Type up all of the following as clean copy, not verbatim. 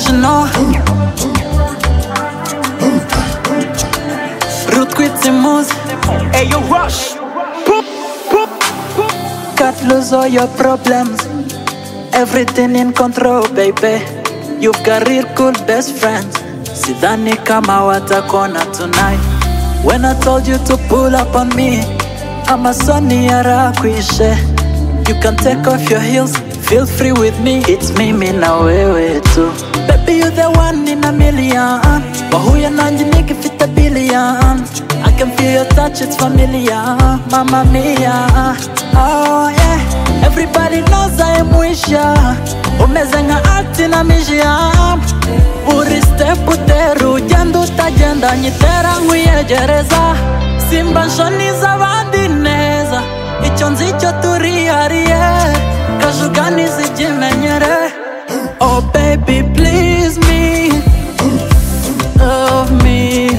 original. Root Quitzimus. Hey, you rush. Can't lose all your problems. Everything in control, baby. You've got real cool best friends. Sidhani kama watakona tonight. When I told you to pull up on me, I'm a sonny arakwishe. You can take off your heels, feel free with me. It's me na wewe tu. Baby, you the one in a million. Wahuya nanji nikifita billion. I can feel your touch, it's familiar. Mamma mia. Oh yeah. Everybody knows I am wisha. Umezenga ati na mijia. Uri step uteru jandu tajenda nyitera nguyegereza. Simba nshoni z'abandi neza. Icyo nzicyo turihariye. Kajugani zijimenyere. Oh baby please me, love me.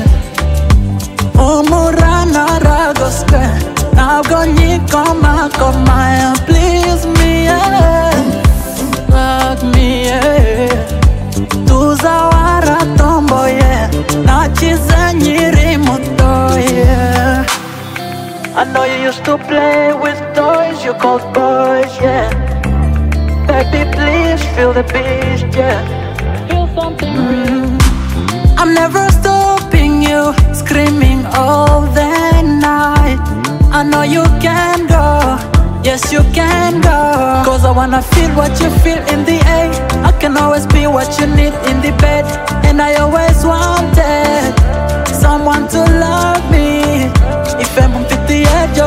Umurana ragoswe. Ntabwo nyikoma koma. Please me, yeah. Love me, yeah. Tuzawara tomboye. Nachize nyiri muto, yeah. I know you used to play with toys you called boys, yeah. Baby, please feel the beast, yeah. Feel something real. I'm never stopping you, screaming all the night. I know you can go, yes you can go. Cause I wanna feel what you feel in the air. I can always be what you need in the bed. And I always wanted someone to love me. If I'm on 50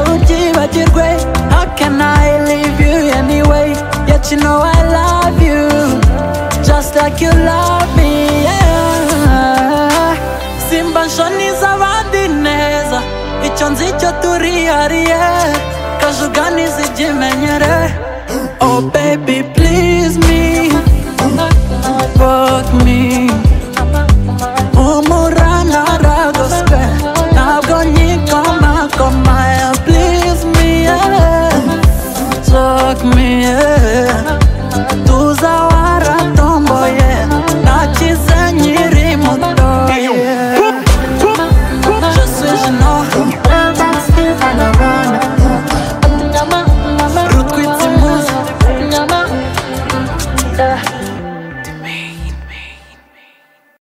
how can I leave you anyway? Yet you know I love you, just like you love me, yeah. Simba nshoni z'abandi neza. Icyo nzicyo turihariye. Kajugani zijimenyere. Oh baby please me, fuck me.